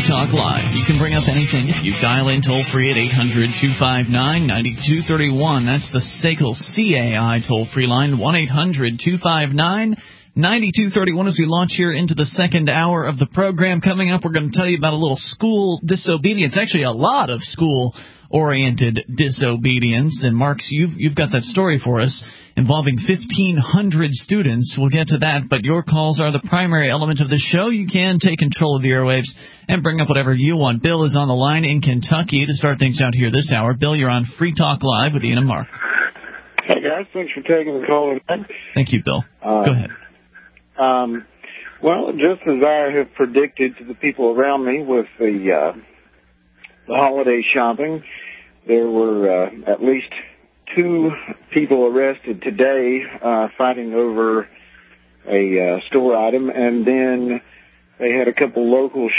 Talk Live. You can bring up anything. You dial in toll-free at 800-259-9231. That's the SACL CAI toll-free line, 1-800-259-9231. As we launch here into the second hour of the program. Coming up, we're going to tell you about a little school disobedience. Actually, a lot of school-oriented disobedience. And, Marks, you've got that story for us involving 1,500 students. We'll get to that, but your calls are the primary element of the show. You can take control of the airwaves and bring up whatever you want. Bill is on the line in Kentucky to start things out here this hour. Bill, you're on Free Talk Live with Ian and Mark. Hey, guys. Thanks for taking the call. Thank you, Bill. Go ahead. Well, just as I have predicted to the people around me with the holiday shopping, there were at least 2 people arrested today fighting over a store item, and then they had a couple local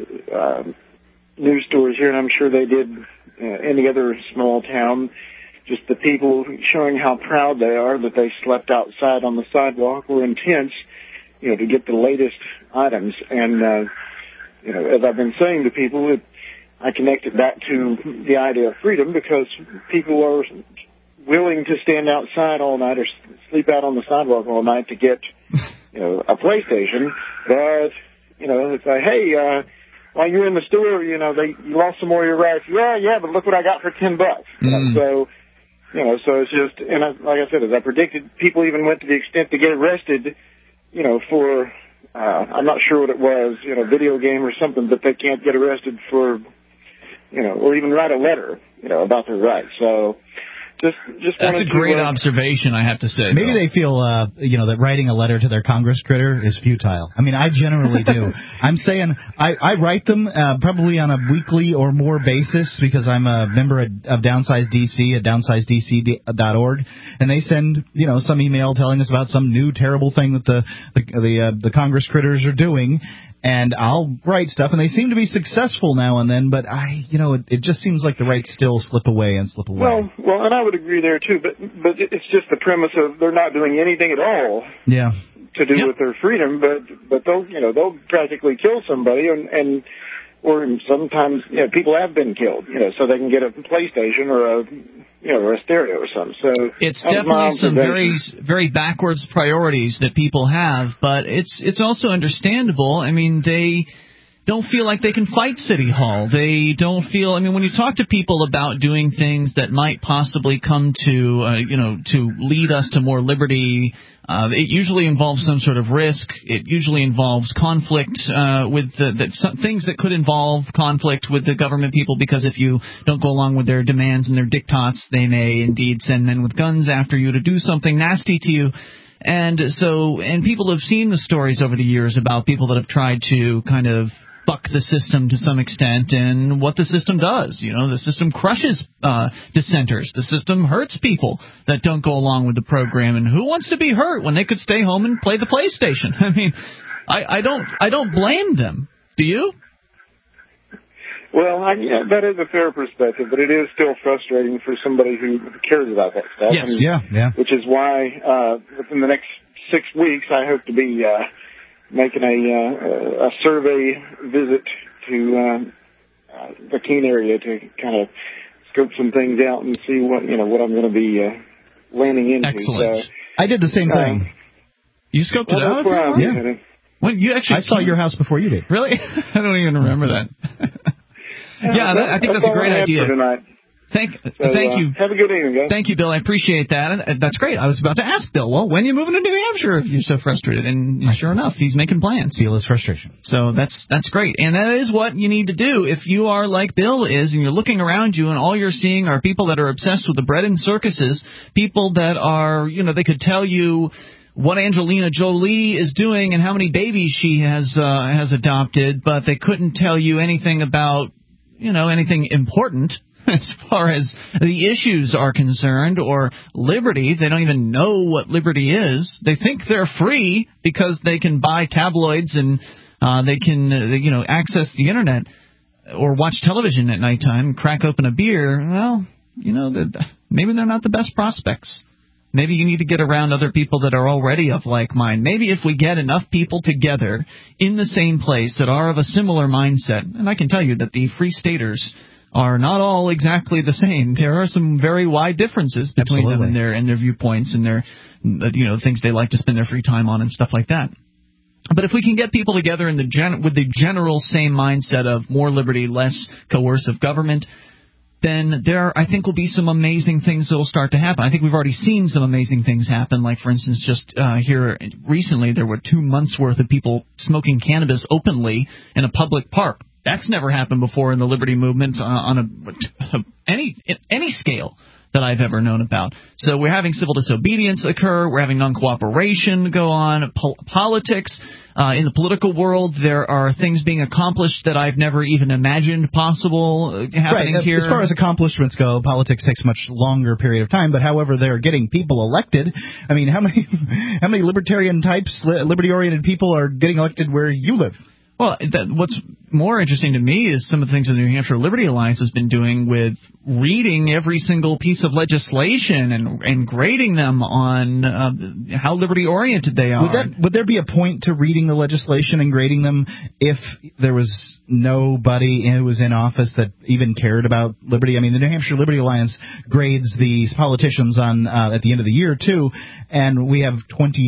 news stories here, and I'm sure they did any other small town. Just the people showing how proud they are that they slept outside on the sidewalk were intense, to get the latest items. And, as I've been saying to people, I connect it back to the idea of freedom, because people are willing to stand outside all night or sleep out on the sidewalk all night to get, a PlayStation. But, it's like, hey, while you're in the store, you lost some more of your rights. Yeah, but look what I got for $10. So it's just, and like I said, as I predicted, people even went to the extent to get arrested, for, I'm not sure what it was, video game or something, but they can't get arrested for, or even write a letter, about their rights. So just that's a great observation, I have to say. Maybe they feel, that writing a letter to their Congress critter is futile. I mean, I generally do. I'm saying I write them probably on a weekly or more basis, because I'm a member of Downsize DC at downsizedc.org, and they send, some email telling us about some new terrible thing that the Congress critters are doing. And I'll write stuff, and they seem to be successful now and then, but it just seems like the rights still slip away and slip away. Well, and I would agree there too, but it's just the premise of they're not doing anything at all. Yeah. To do with their freedom, but they'll practically kill somebody, or sometimes people have been killed, so they can get a PlayStation or a stereo or something. So it's definitely some very, very backwards priorities that people have, but it's also understandable. I mean, they don't feel like they can fight City Hall. They don't feel. I mean, when you talk to people about doing things that might possibly come to to lead us to more liberty. It usually involves some sort of risk. It usually involves conflict with some things that could involve conflict with the government people, because if you don't go along with their demands and their diktats, they may indeed send men with guns after you to do something nasty to you. And people have seen the stories over the years about people that have tried to kind of buck the system to some extent, and what the system does. The system crushes dissenters. The system hurts people that don't go along with the program. And who wants to be hurt when they could stay home and play the PlayStation? I mean, I don't blame them. Do you? Well, that is a fair perspective, but it is still frustrating for somebody who cares about that stuff. Yes, yeah. Which is why within the next 6 weeks, I hope to be making a survey visit to the Keene area to kind of scope some things out and see what I'm going to be landing into. Excellent. I did the same thing. You scoped it out? Yeah. When you actually I saw your house before you did. Really? I don't even remember that. I think that's a great idea. Thank you. Have a good evening, guys. Thank you, Bill. I appreciate that. And that's great. I was about to ask Bill, well, when are you moving to New Hampshire if you're so frustrated? And sure enough, he's making plans. Feel his frustration. So that's great. And that is what you need to do if you are like Bill is, and you're looking around you and all you're seeing are people that are obsessed with the bread and circuses, people that are, they could tell you what Angelina Jolie is doing and how many babies she has adopted, but they couldn't tell you anything about, anything important as far as the issues are concerned, or liberty. They don't even know what liberty is. They think they're free because they can buy tabloids and they can, access the internet or watch television at nighttime and crack open a beer. Well, maybe they're not the best prospects. Maybe you need to get around other people that are already of like mind. Maybe if we get enough people together in the same place that are of a similar mindset, and I can tell you that the Free Staters are not all exactly the same. There are some very wide differences between them and their viewpoints and their things they like to spend their free time on and stuff like that. But if we can get people together in with the general same mindset of more liberty, less coercive government, then there, I think, will be some amazing things that will start to happen. I think we've already seen some amazing things happen. Like, for instance, just here recently, there were 2 months' worth of people smoking cannabis openly in a public park. That's never happened before in the liberty movement on any scale that I've ever known about. So we're having civil disobedience occur. We're having non-cooperation go on. Politics. In the political world, there are things being accomplished that I've never even imagined possible happening here. As far as accomplishments go, politics takes a much longer period of time. But however, they're getting people elected. I mean, how many libertarian types, liberty-oriented people are getting elected where you live? Well, what's more interesting to me is some of the things that the New Hampshire Liberty Alliance has been doing with reading every single piece of legislation and grading them on how liberty-oriented they are. Would there be a point to reading the legislation and grading them if there was nobody who was in office that even cared about liberty? I mean, the New Hampshire Liberty Alliance grades these politicians on at the end of the year, too, and we have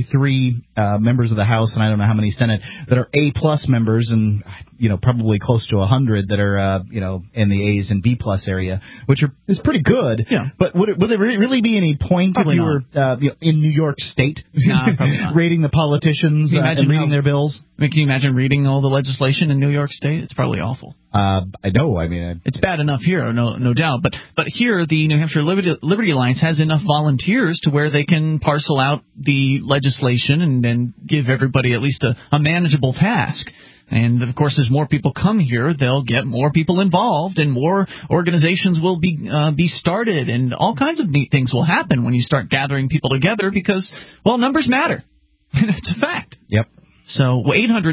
23 members of the House, and I don't know how many Senate, that are A-plus members, and probably close to 100 that are in the A's and B-plus area, which is pretty good. Yeah. But would there really be any point probably if you were in New York State rating the politicians and reading their bills? I mean, can you imagine reading all the legislation in New York State? It's probably awful. I know. I mean, it's bad enough here, no doubt. But here, the New Hampshire Liberty Alliance has enough volunteers to where they can parcel out the legislation and give everybody at least a manageable task. And, of course, as more people come here, they'll get more people involved and more organizations will be started, and all kinds of neat things will happen when you start gathering people together because, well, numbers matter. It's a fact. Yep. So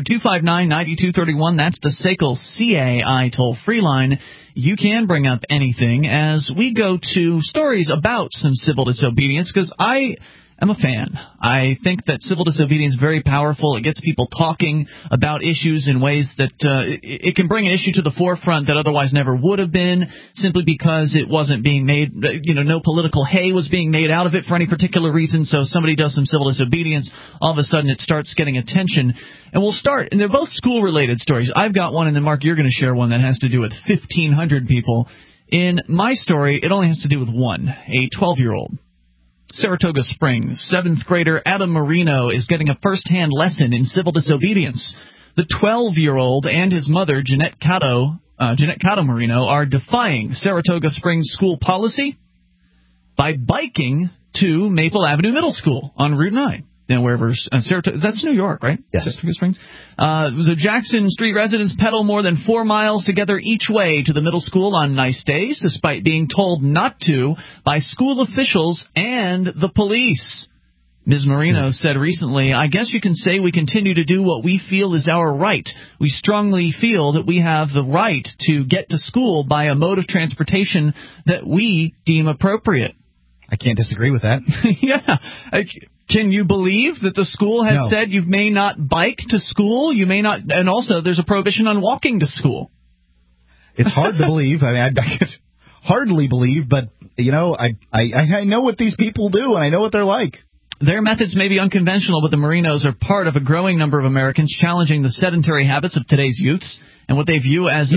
800-259-9231, that's the SACL CAI toll-free line. You can bring up anything as we go to stories about some civil disobedience because I'm a fan. I think that civil disobedience is very powerful. It gets people talking about issues in ways that it can bring an issue to the forefront that otherwise never would have been simply because it wasn't being made, no political hay was being made out of it for any particular reason. So somebody does some civil disobedience, all of a sudden it starts getting attention. And we'll start, and they're both school-related stories. I've got one, and then, Mark, you're going to share one that has to do with 1,500 people. In my story, it only has to do with one, a 12-year-old. Saratoga Springs, 7th grader Adam Marino is getting a first-hand lesson in civil disobedience. The 12-year-old and his mother, Jeanette Cato Marino, are defying Saratoga Springs school policy by biking to Maple Avenue Middle School on Route 9. Now, wherever Saratoga, that's New York, right? Yes. Saratoga Springs. The Jackson Street residents pedal more than 4 miles together each way to the middle school on nice days, despite being told not to by school officials and the police. Ms. Marino said recently, "I guess you can say we continue to do what we feel is our right. We strongly feel that we have the right to get to school by a mode of transportation that we deem appropriate." I can't disagree with that. Yeah. Can you believe that the school has said you may not bike to school? You may not, and also there's a prohibition on walking to school. It's hard to believe. I mean, I could hardly believe, but I know what these people do, and I know what they're like. Their methods may be unconventional, but the Marinos are part of a growing number of Americans challenging the sedentary habits of today's youths and what they view as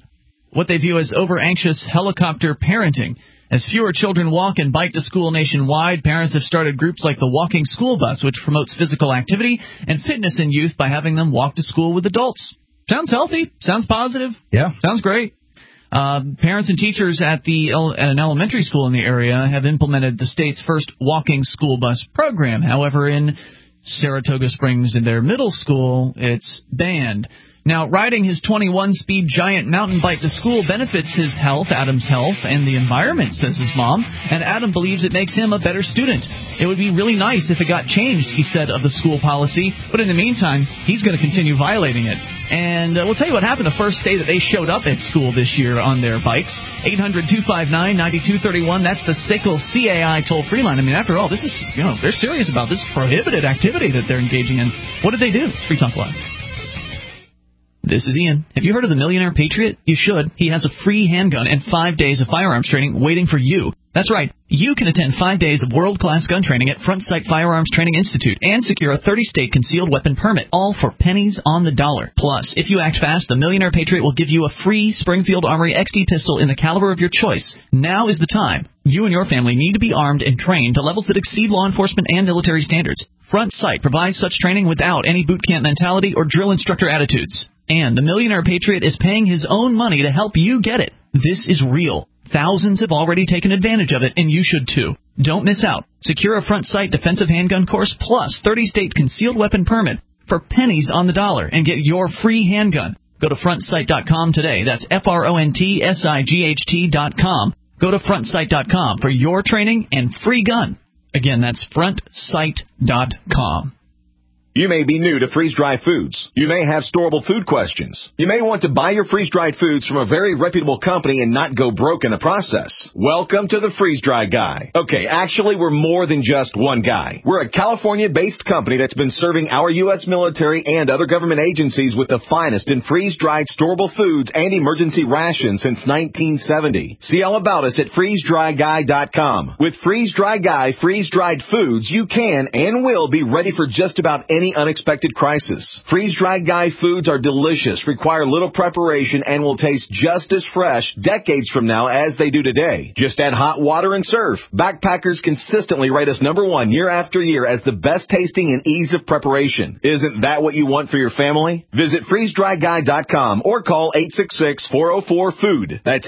over-anxious helicopter parenting. As fewer children walk and bike to school nationwide, parents have started groups like the Walking School Bus, which promotes physical activity and fitness in youth by having them walk to school with adults. Sounds healthy. Sounds positive. Yeah. Sounds great. Parents and teachers at an elementary school in the area have implemented the state's first Walking School Bus program. However, in Saratoga Springs, in their middle school, it's banned. Now, riding his 21-speed giant mountain bike to school benefits his health, Adam's health, and the environment, says his mom, and Adam believes it makes him a better student. It would be really nice if it got changed, he said, of the school policy, but in the meantime, he's going to continue violating it. And we'll tell you what happened the first day that they showed up at school this year on their bikes. 800-259-9231. That's the SACL CAI toll-free line. I mean, after all, this is, they're serious about this prohibited activity that they're engaging in. What did they do? It's Free Talk Live. This is Ian. Have you heard of the Millionaire Patriot? You should. He has a free handgun and 5 days of firearms training waiting for you. That's right. You can attend 5 days of world-class gun training at Front Sight Firearms Training Institute and secure a 30-state concealed weapon permit, all for pennies on the dollar. Plus, if you act fast, the Millionaire Patriot will give you a free Springfield Armory XD pistol in the caliber of your choice. Now is the time. You and your family need to be armed and trained to levels that exceed law enforcement and military standards. Front Sight provides such training without any boot camp mentality or drill instructor attitudes. And the Millionaire Patriot is paying his own money to help you get it. This is real. Thousands have already taken advantage of it, and you should too. Don't miss out. Secure a Front Sight defensive handgun course plus 30-state concealed weapon permit for pennies on the dollar and get your free handgun. Go to frontsight.com today. That's FRONTSIGHT.com. Go to frontsight.com for your training and free gun. Again, that's frontsight.com. You may be new to freeze-dried foods. You may have storable food questions. You may want to buy your freeze-dried foods from a very reputable company and not go broke in the process. Welcome to the Freeze-Dry Guy. Okay, actually, we're more than just one guy. We're a California-based company that's been serving our U.S. military and other government agencies with the finest in freeze-dried storable foods and emergency rations since 1970. See all about us at freezedryguy.com. With Freeze-Dry Guy freeze-dried foods, you can and will be ready for just about any unexpected crisis. Freeze-dried Guy foods are delicious, require little preparation, and will taste just as fresh decades from now as they do today. Just add hot water and serve. Backpackers consistently rate us #1 year after year as the best tasting and ease of preparation. Isn't that what you want for your family? Visit freezedryguy.com or call 866-404-FOOD. That's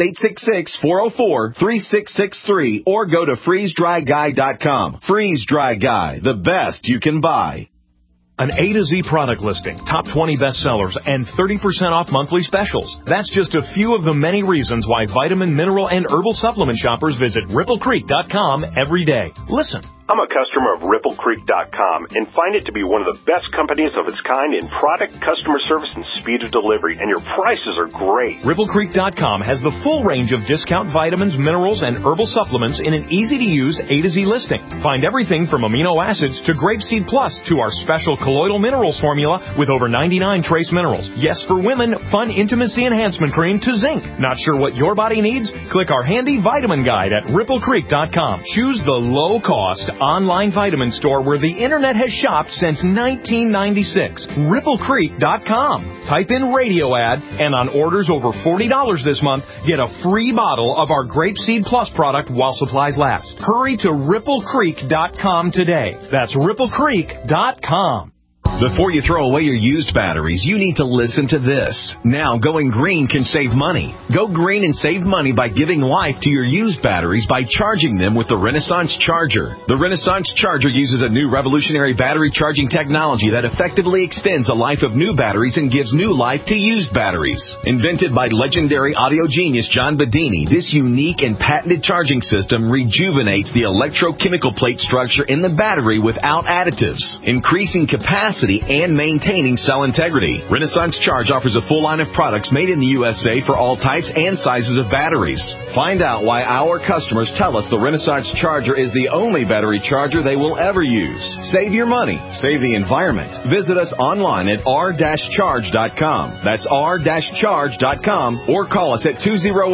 866-404-3663 or go to freezedryguy.com. Freeze-Dry Guy, the best you can buy. An A to Z product listing, top 20 bestsellers, and 30% off monthly specials. That's just a few of the many reasons why vitamin, mineral, and herbal supplement shoppers visit RippleCreek.com every day. Listen. I'm a customer of RippleCreek.com and find it to be one of the best companies of its kind in product, customer service, and speed of delivery, and your prices are great. RippleCreek.com has the full range of discount vitamins, minerals, and herbal supplements in an easy-to-use A to Z listing. Find everything from amino acids to Grapeseed Plus to our special colloidal minerals formula with over 99 trace minerals. Yes, for women, fun intimacy enhancement cream to zinc. Not sure what your body needs? Click our handy vitamin guide at RippleCreek.com. Choose the low-cost online vitamin store where the internet has shopped since 1996. RippleCreek.com. Type in radio ad, and on orders over $40 this month, get a free bottle of our Grapeseed Plus product while supplies last. Hurry to RippleCreek.com today. That's RippleCreek.com. Before you throw away your used batteries, you need to listen to this. Now, going green can save money. Go green and save money by giving life to your used batteries by charging them with the Renaissance Charger. The Renaissance Charger uses a new revolutionary battery charging technology that effectively extends the life of new batteries and gives new life to used batteries. Invented by legendary audio genius John Bedini, this unique and patented charging system rejuvenates the electrochemical plate structure in the battery without additives, increasing capacity and maintaining cell integrity. Renaissance Charge offers a full line of products made in the USA for all types and sizes of batteries. Find out why our customers tell us the Renaissance Charger is the only battery charger they will ever use. Save your money. Save the environment. Visit us online at r-charge.com. That's r-charge.com or call us at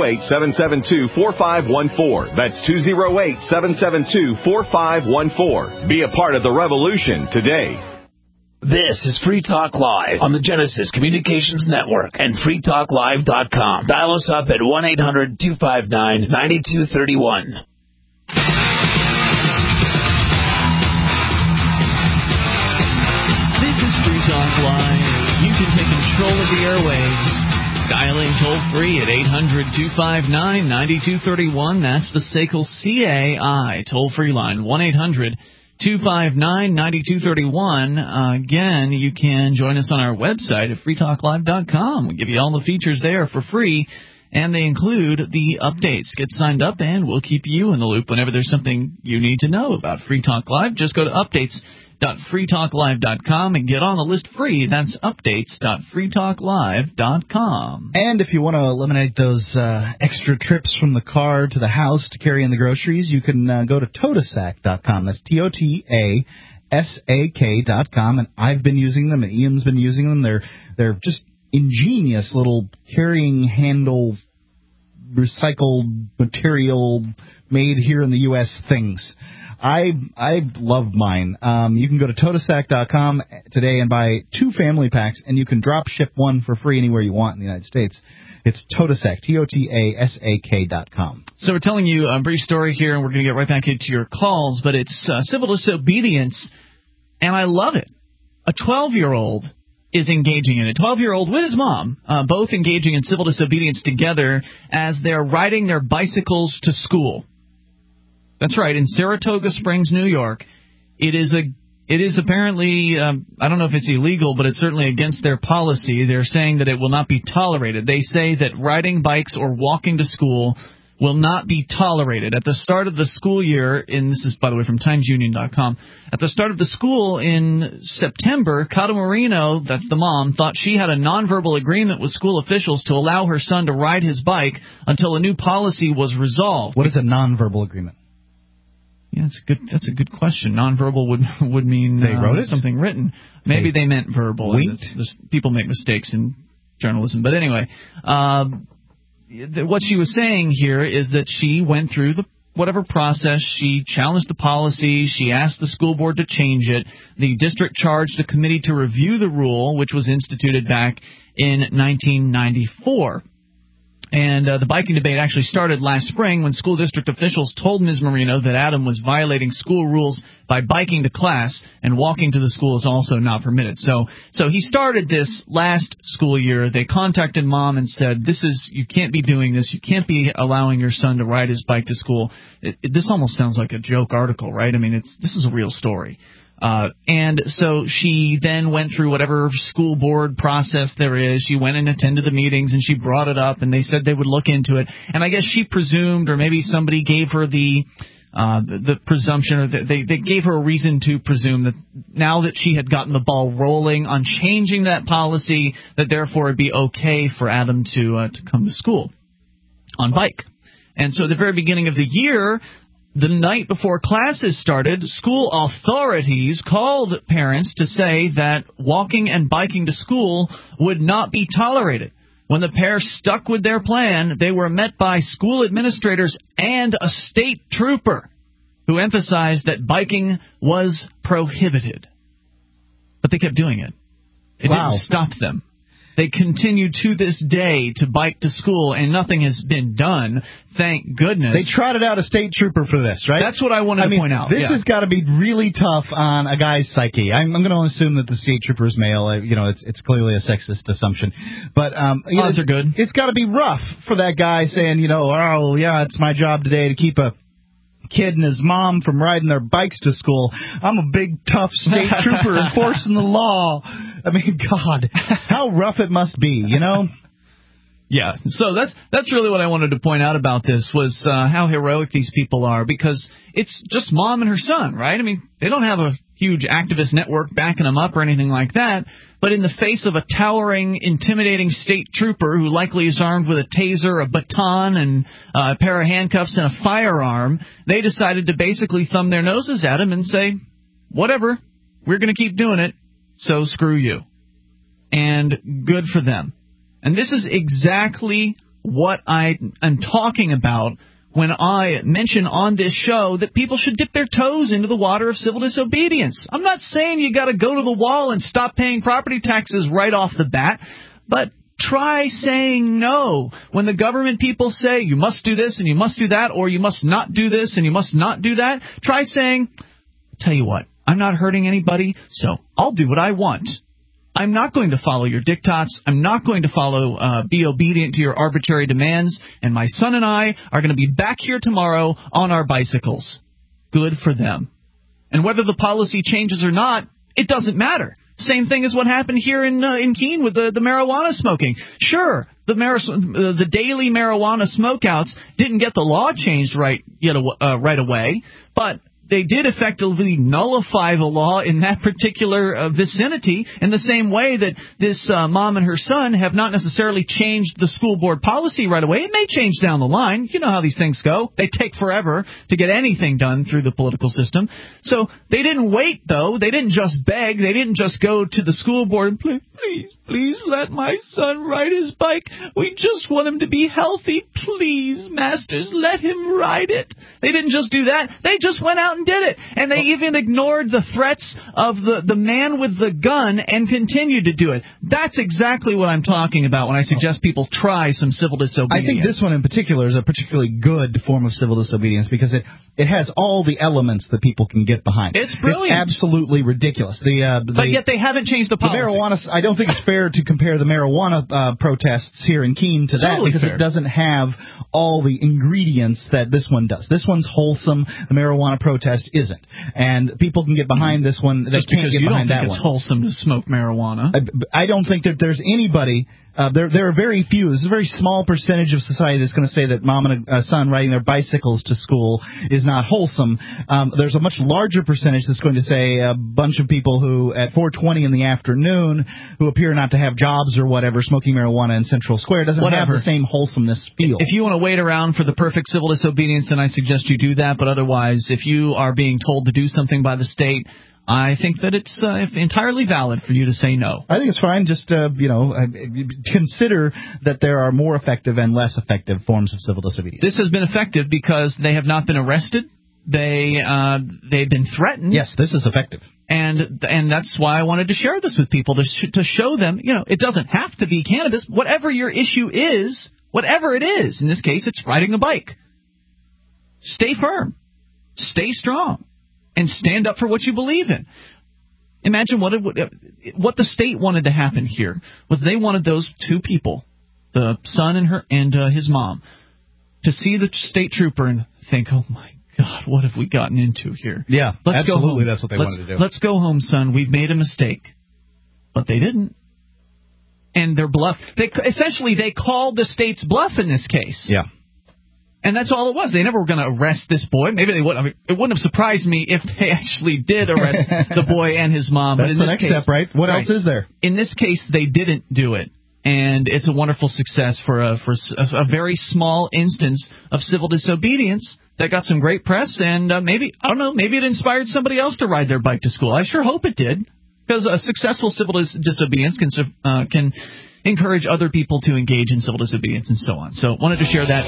208-772-4514. That's 208-772-4514. Be a part of the revolution today. This is Free Talk Live on the Genesis Communications Network and freetalklive.com. Dial us up at 1-800-259-9231. This is Free Talk Live. You can take control of the airwaves. Dialing toll-free at 800-259-9231. That's the SACL CAI toll-free line, 1-800-259-9231. Again, you can join us on our website at freetalklive.com. We give you all the features there for free, and they include the updates. Get signed up, and we'll keep you in the loop whenever there's something you need to know about Free Talk Live. Just go to updates updates.freetalklive.com and get on the list free. That's updates.freetalklive.com. And if you want to eliminate those extra trips from the car to the house to carry in the groceries, you can go to Totasak.com. That's TOTASAK.com, and I've been using them, and Ian's been using them. They're just ingenious little carrying handle, recycled material, made here in the U.S. things. I love mine. You can go to Totasak.com today and buy 2 family packs, and you can drop ship one for free anywhere you want in the United States. It's Totasak, TOTASAK.com. So we're telling you a brief story here, and we're going to get right back into your calls, but it's civil disobedience, and I love it. A 12-year-old is engaging in it. 12-year-old with his mom, both engaging in civil disobedience together as they're riding their bicycles to school. That's right. In Saratoga Springs, New York, it is apparently, I don't know if it's illegal, but it's certainly against their policy. They're saying that it will not be tolerated. They say that riding bikes or walking to school will not be tolerated. At the start of the school year, and this is, by the way, from TimesUnion.com, at the start of the school in September, Cata Marino, that's the mom, thought she had a nonverbal agreement with school officials to allow her son to ride his bike until a new policy was resolved. What is a nonverbal agreement? Yeah, that's a good question. Nonverbal would mean they wrote it? Something written. Maybe they meant verbal. People make mistakes in journalism. But anyway, what she was saying here is that she went through whatever process. She challenged the policy. She asked the school board to change it. The district charged a committee to review the rule, which was instituted back in 1994. And the biking debate actually started last spring when school district officials told Ms. Marino that Adam was violating school rules by biking to class, and walking to the school is also not permitted. So he started this last school year. They contacted mom and said, you can't be doing this. You can't be allowing your son to ride his bike to school. This almost sounds like a joke article, right? I mean, this is a real story. And so she then went through whatever school board process there is. She went and attended the meetings, and she brought it up, and they said they would look into it. And I guess she presumed, or maybe somebody gave her the presumption, or they gave her a reason to presume that now that she had gotten the ball rolling on changing that policy, that therefore it'd be okay for Adam to come to school on bike. And so at the very beginning of the year, the night before classes started, school authorities called parents to say that walking and biking to school would not be tolerated. When the pair stuck with their plan, they were met by school administrators and a state trooper who emphasized that biking was prohibited. But they kept doing it. It didn't stop them. They continue to this day to bike to school, and nothing has been done. Thank goodness. They trotted out a state trooper for this, right? That's what I wanted to point out. This has got to be really tough on a guy's psyche. I'm going to assume that the state trooper is male. It's clearly a sexist assumption. But odds are good. It's got to be rough for that guy saying, oh, yeah, it's my job today to keep a kid and his mom from riding their bikes to school. I'm a big, tough state trooper enforcing the law. I mean, God, how rough it must be, Yeah, so that's really what I wanted to point out about this was how heroic these people are, because it's just mom and her son, right? I mean, they don't have a huge activist network backing them up or anything like that, but in the face of a towering, intimidating state trooper who likely is armed with a taser, a baton, and a pair of handcuffs and a firearm, they decided to basically thumb their noses at him and say, whatever, we're going to keep doing it, so screw you. And good for them. And this is exactly what I am talking about when I mention on this show that people should dip their toes into the water of civil disobedience. I'm not saying you got to go to the wall and stop paying property taxes right off the bat, but try saying no. When the government people say you must do this and you must do that, or you must not do this and you must not do that, try saying, tell you what, I'm not hurting anybody, so I'll do what I want. I'm not going to follow your diktats. I'm not going to be obedient to your arbitrary demands. And my son and I are going to be back here tomorrow on our bicycles. Good for them. And whether the policy changes or not, it doesn't matter. Same thing as what happened here in Keene with the marijuana smoking. Sure, the daily marijuana smokeouts didn't get the law changed right away, but they did effectively nullify the law in that particular vicinity, in the same way that this mom and her son have not necessarily changed the school board policy right away. It may change down the line. You know how these things go. They take forever to get anything done through the political system. So they didn't wait, though. They didn't just beg. They didn't just go to the school board and please let my son ride his bike. We just want him to be healthy. Please, masters, let him ride it. They didn't just do that. They just went out and did it. And they even ignored the threats of the man with the gun and continued to do it. That's exactly what I'm talking about when I suggest people try some civil disobedience. I think this one in particular is a particularly good form of civil disobedience because it has all the elements that people can get behind. It's brilliant. It's absolutely ridiculous. But yet they haven't changed the policy. The marijuana, I don't think it's fair to compare the marijuana protests here in Keene to that because it doesn't have all the ingredients that this one does. This one's wholesome. The marijuana protest isn't. And people can get behind this one. They can't get behind that one. It's wholesome to smoke marijuana. I don't think that there's anybody... There are very few. This is a very small percentage of society that's going to say that mom and a son riding their bicycles to school is not wholesome. There's a much larger percentage that's going to say a bunch of people who, at 4:20 in the afternoon, who appear not to have jobs or whatever, smoking marijuana in Central Square doesn't have the same wholesomeness feel. If you want to wait around for the perfect civil disobedience, then I suggest you do that. But otherwise, if you are being told to do something by the state, I think that it's entirely valid for you to say no. I think it's fine. Just, consider that there are more effective and less effective forms of civil disobedience. This has been effective because they have not been arrested. They've been threatened. Yes, this is effective. And that's why I wanted to share this with people, to show them, it doesn't have to be cannabis. Whatever your issue is, whatever it is, in this case, it's riding a bike. Stay firm. Stay strong. And stand up for what you believe in. Imagine what the state wanted to happen here was they wanted those two people, the son and his mom, to see the state trooper and think, oh my God, what have we gotten into here? Yeah, absolutely, that's what they wanted to do. Let's go home, son. We've made a mistake. But they didn't. And their bluff. They called the state's bluff in this case. Yeah. And that's all it was. They never were going to arrest this boy. Maybe they would. It wouldn't have surprised me if they actually did arrest the boy and his mom. That's the next step, right? What else is there? In this case, they didn't do it. And it's a wonderful success for a very small instance of civil disobedience that got some great press. And maybe it inspired somebody else to ride their bike to school. I sure hope it did. Because a successful civil disobedience can encourage other people to engage in civil disobedience and so on. So wanted to share that.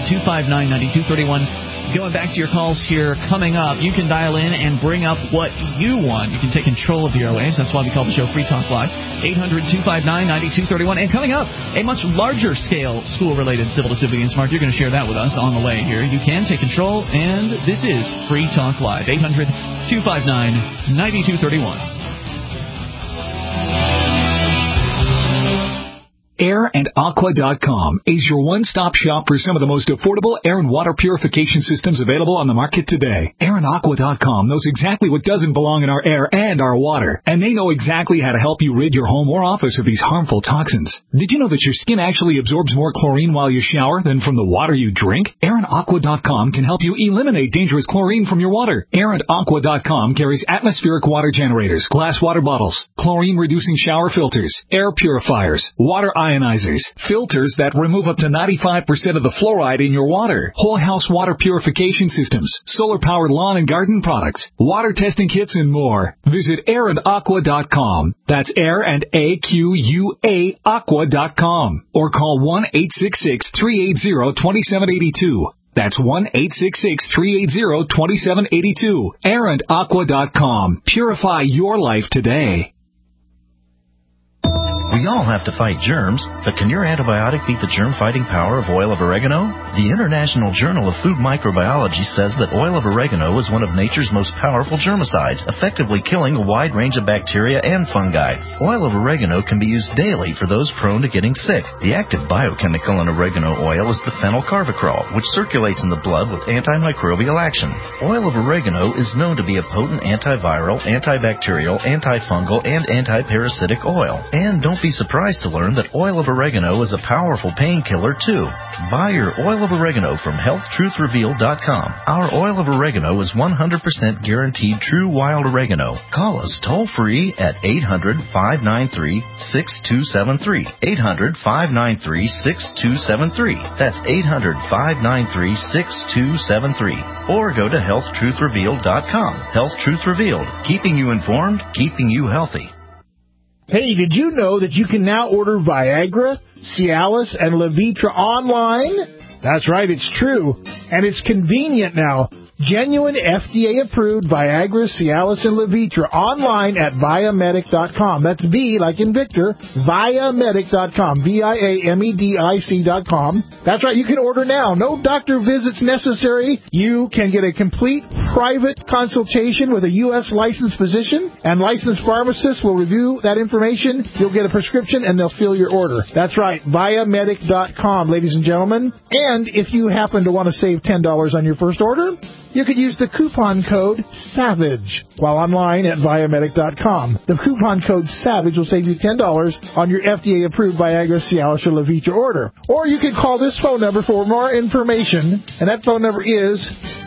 800-259-9231. Going back to your calls here coming up, you can dial in and bring up what you want. You can take control of the airwaves. That's why we call the show Free Talk Live. 800-259-9231. And coming up, a much larger scale school-related civil disobedience. Mark, you're going to share that with us on the way here. You can take control, and this is Free Talk Live. 800-259-9231. AirandAqua.com is your one-stop shop for some of the most affordable air and water purification systems available on the market today. AirandAqua.com knows exactly what doesn't belong in our air and our water, and they know exactly how to help you rid your home or office of these harmful toxins. Did you know that your skin actually absorbs more chlorine while you shower than from the water you drink? AirandAqua.com can help you eliminate dangerous chlorine from your water. AirandAqua.com carries atmospheric water generators, glass water bottles, chlorine-reducing shower filters, air purifiers, water ionizers, filters that remove up to 95% of the fluoride in your water, whole house water purification systems, solar-powered lawn and garden products, water testing kits, and more. Visit AirandAqua.com. That's Air and AQUA Aqua.com. Or call 1-866-380-2782. That's 1-866-380-2782. AirandAqua.com. Purify your life today. We all have to fight germs, but can your antibiotic beat the germ-fighting power of oil of oregano? The International Journal of Food Microbiology says that oil of oregano is one of nature's most powerful germicides, effectively killing a wide range of bacteria and fungi. Oil of oregano can be used daily for those prone to getting sick. The active biochemical in oregano oil is the phenylcarvacrol, which circulates in the blood with antimicrobial action. Oil of oregano is known to be a potent antiviral, antibacterial, antifungal, and antiparasitic oil. And don't be surprised to learn that oil of oregano is a powerful painkiller, too. Buy your oil of oregano from HealthTruthRevealed.com. Our oil of oregano is 100% guaranteed true wild oregano. Call us toll-free at 800-593-6273. 800-593-6273. That's 800-593-6273. Or go to HealthTruthRevealed.com. Health Truth Revealed. Keeping you informed, keeping you healthy. Hey, did you know that you can now order Viagra, Cialis, and Levitra online? That's right, it's true. And it's convenient now. Genuine FDA-approved Viagra, Cialis, and Levitra online at Viamedic.com. That's V like in Victor, Viamedic.com, Viamedic.com. That's right, you can order now. No doctor visits necessary. You can get a complete private consultation with a U.S. licensed physician, and licensed pharmacists will review that information. You'll get a prescription, and they'll fill your order. That's right, Viamedic.com, ladies and gentlemen. And if you happen to want to save $10 on your first order, you could use the coupon code SAVAGE while online at Viamedic.com. The coupon code SAVAGE will save you $10 on your FDA-approved Viagra, Cialis, or Levitra order. Or you can call this phone number for more information, and that phone number is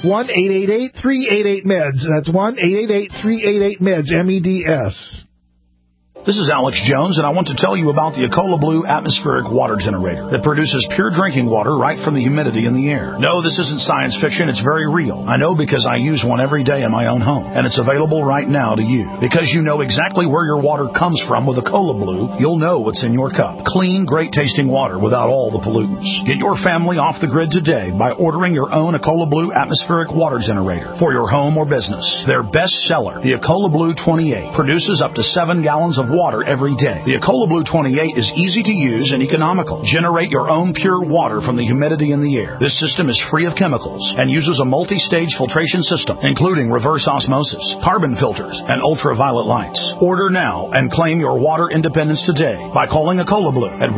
1-888-388-MEDS. That's 1-888-388-MEDS, M-E-D-S. This is Alex Jones, and I want to tell you about the Ecola Blue atmospheric water generator that produces pure drinking water right from the humidity in the air. No, this isn't science fiction. It's very real. I know because I use one every day in my own home, and it's available right now to you. Because you know exactly where your water comes from with Ecola Blue, you'll know what's in your cup. Clean, great-tasting water without all the pollutants. Get your family off the grid today by ordering your own Ecola Blue atmospheric water generator for your home or business. Their best seller, the Ecola Blue 28, produces up to 7 gallons of water every day. The Ecola Blue 28 is easy to use and economical. Generate your own pure water from the humidity in the air. This system is free of chemicals and uses a multi-stage filtration system, including reverse osmosis, carbon filters, and ultraviolet lights. Order now and claim your water independence today by calling Ecola Blue at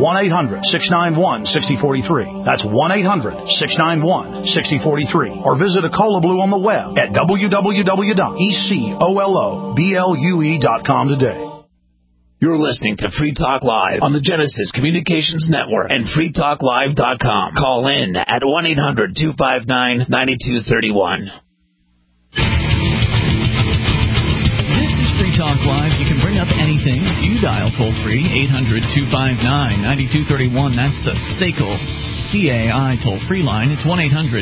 1-800-691-6043. That's 1-800-691-6043. Or visit Ecola Blue on the web at www.ecoloblu.com today. You're listening to Free Talk Live on the Genesis Communications Network and freetalklive.com. Call in at 1-800-259-9231. This is Free Talk Live. You can bring up anything. You dial toll-free, 800-259-9231. That's the SACL CAI toll-free line. It's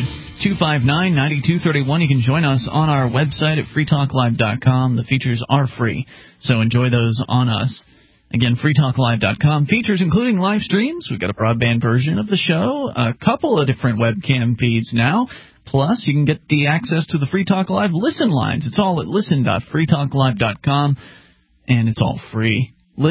1-800-259-9231. You can join us on our website at freetalklive.com. The features are free, so enjoy those on us. Again, freetalklive.com. Features including live streams. We've got a broadband version of the show, a couple of different webcam feeds now. Plus, you can get the access to the Free Talk Live listen lines. It's all at listen.freetalklive.com, and it's all free.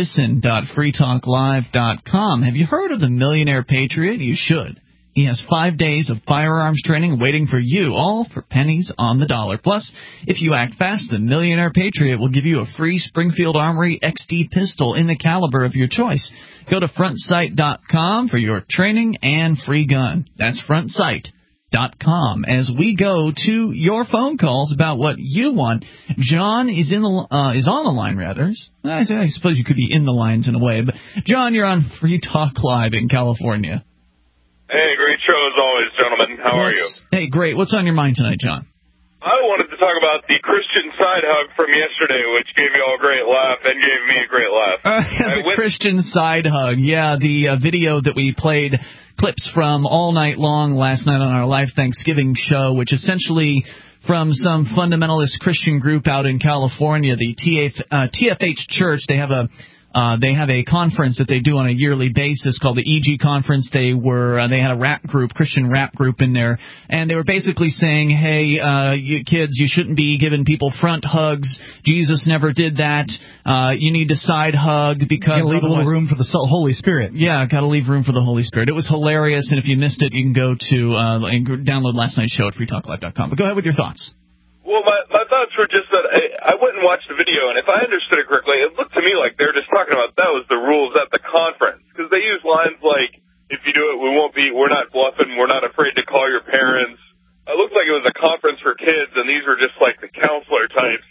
Listen.freetalklive.com. Have you heard of the Millionaire Patriot? You should. He has 5 days of firearms training waiting for you, all for pennies on the dollar. Plus, if you act fast, the Millionaire Patriot will give you a free Springfield Armory XD pistol in the caliber of your choice. Go to frontsight.com for your training and free gun. That's frontsight.com. As we go to your phone calls about what you want, John is on the line, rather. I suppose you could be in the lines in a way, but John, you're on Free Talk Live in California. Hey, great show as always, gentlemen. How are you? Hey, great. What's on your mind tonight, John? I wanted to talk about the Christian side hug from yesterday, which gave you all a great laugh and gave me a great laugh. The Christian side hug. Yeah, the video that we played clips from all night long last night on our live Thanksgiving show, which essentially from some fundamentalist Christian group out in California, the TFH Church. They have a conference that they do on a yearly basis called the EG Conference. They had a rap group, Christian rap group in there, and they were basically saying, hey, you kids, you shouldn't be giving people front hugs. Jesus never did that. You need to side hug because you leave a little room for the Holy Spirit. Yeah, got to leave room for the Holy Spirit. It was hilarious, and if you missed it, you can go to and download last night's show at freetalklive.com. But go ahead with your thoughts. Well, my thoughts were just that I went and watched the video, and if I understood it correctly, it looked to me like they were just talking about that was the rules at the conference. Because they use lines like, if you do it, we're not bluffing, we're not afraid to call your parents. It looked like it was a conference for kids, and these were just like the counselor types.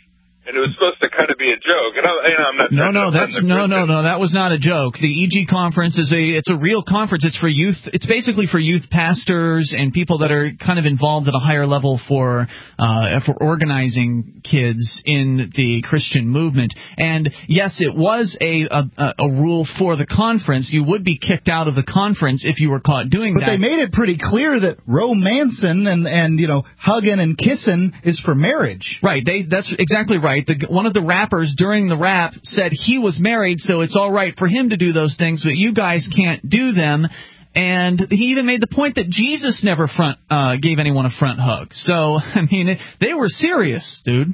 and it was supposed to kind of be a joke. And I'm not. No, that was not a joke. The EG conference it's a real conference. It's for youth. It's basically for youth pastors and people that are kind of involved at a higher level for organizing kids in the Christian movement. And yes, it was a rule for the conference. You would be kicked out of the conference if you were caught doing that. But they made it pretty clear that romancing and hugging and kissing is for marriage. Right. That's exactly right. One of the rappers during the rap said he was married, so it's all right for him to do those things, but you guys can't do them. And he even made the point that Jesus never gave anyone a front hug. So, I mean, they were serious, dude.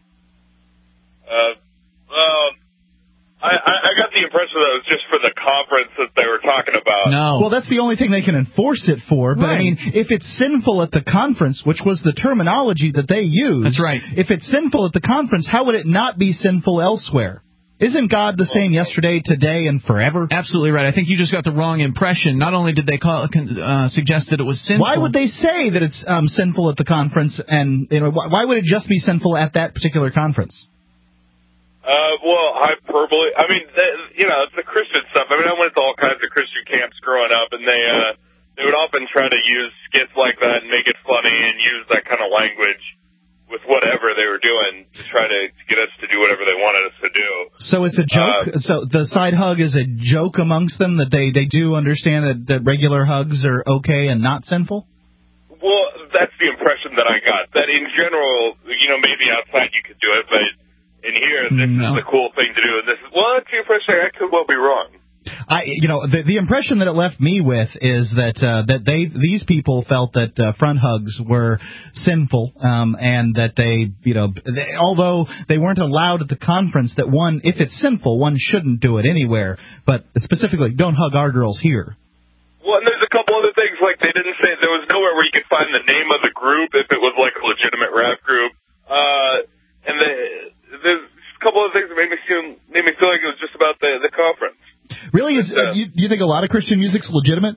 I got the impression that it was just for the conference that they were talking about. No. Well, that's the only thing they can enforce it for. But, right. I mean, if it's sinful at the conference, which was the terminology that they used. That's right. If it's sinful at the conference, how would it not be sinful elsewhere? Isn't God the same yesterday, today, and forever? Absolutely right. I think you just got the wrong impression. Not only did they suggest that it was sinful. Why would they say that it's sinful at the conference? And why would it just be sinful at that particular conference? Well, hyperbole. I mean, it's the Christian stuff. I mean, I went to all kinds of Christian camps growing up, and they would often try to use skits like that and make it funny and use that kind of language with whatever they were doing to try to get us to do whatever they wanted us to do. So it's a joke? So the side hug is a joke amongst them, that they do understand that regular hugs are okay and not sinful? Well, that's the impression that I got. That in general, maybe outside you could do it, but in here, this is the cool thing to do. And this is, that's the impression. I could well be wrong. The impression that it left me with is that these people felt that front hugs were sinful, and that although they weren't allowed at the conference, that if it's sinful, one shouldn't do it anywhere. But specifically, don't hug our girls here. Well, and there's a couple other things, like they didn't say, there was nowhere where you could find the name of the group if it was like a legitimate rap group. And there's a couple of things that made me feel like it was just about the conference. Really? Do you think a lot of Christian music's legitimate?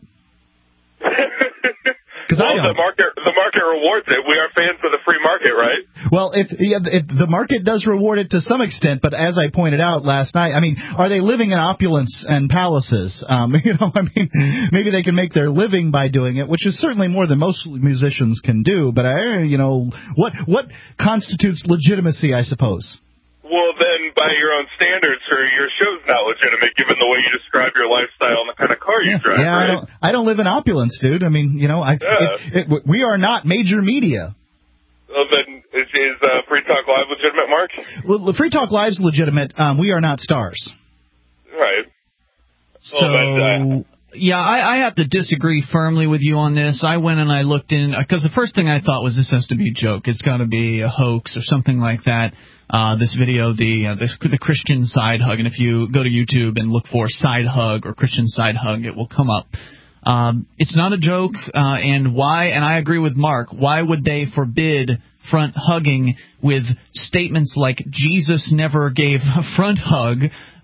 The market rewards it. We are fans of the free market, right? Well, if the market does reward it to some extent, but as I pointed out last night, I mean, are they living in opulence and palaces? Maybe they can make their living by doing it, which is certainly more than most musicians can do. But what constitutes legitimacy, I suppose? Well, then, by your own standards, your show's not legitimate, given the way you describe your lifestyle and the kind of car you drive. Yeah, right? I don't live in opulence, dude. I mean, we are not major media. Well, then, is Free Talk Live legitimate, Mark? Well, Free Talk Live's legitimate. We are not stars. Right. Yeah, I have to disagree firmly with you on this. I went and I looked in, because the first thing I thought was this has to be a joke. It's got to be a hoax or something like that. This video, the Christian side hug, and if you go to YouTube and look for side hug or Christian side hug, it will come up. It's not a joke, and I agree with Mark, why would they forbid front hugging with statements like Jesus never gave a front hug,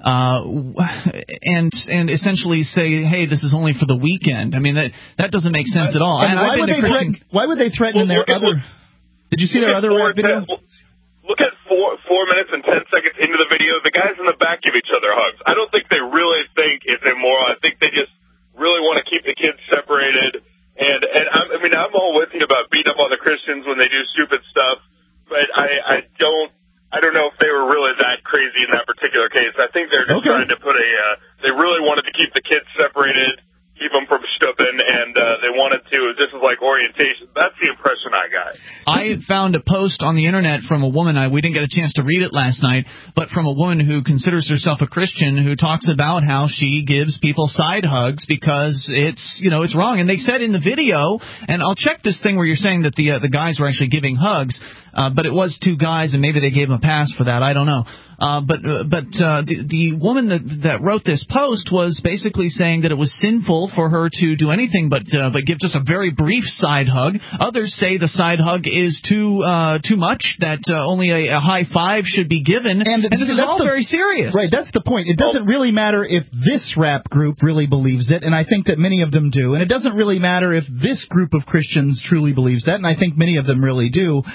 and essentially say, hey, this is only for the weekend? I mean, that doesn't make sense at all. And why would they threaten in their other... Did you see their other video? Look at 4 minutes and 10 seconds into the video. The guys in the back give each other hugs. I don't think they really think it's immoral. I think they just really want to keep the kids separated. And I'm all with you about beating up on the Christians when they do stupid stuff. But I don't know if they were really that crazy in that particular case. I think they're just trying to they really wanted to keep the kids separated, keep them from stooping, and they wanted to. This is like orientation. That's the impression I got. I found a post on the internet from a woman. We didn't get a chance to read it last night, but from a woman who considers herself a Christian, who talks about how she gives people side hugs because it's wrong. And they said in the video, and I'll check this thing where you're saying that the guys were actually giving hugs, but it was two guys, and maybe they gave them a pass for that. I don't know. But the woman that wrote this post was basically saying that it was sinful for her to do anything but give just a very brief side hug. Others say the side hug is too much, that only a high five should be given. And this is all very serious. Right, that's the point. It doesn't really matter if this rap group really believes it, and I think that many of them do. And it doesn't really matter if this group of Christians truly believes that, and I think many of them really do.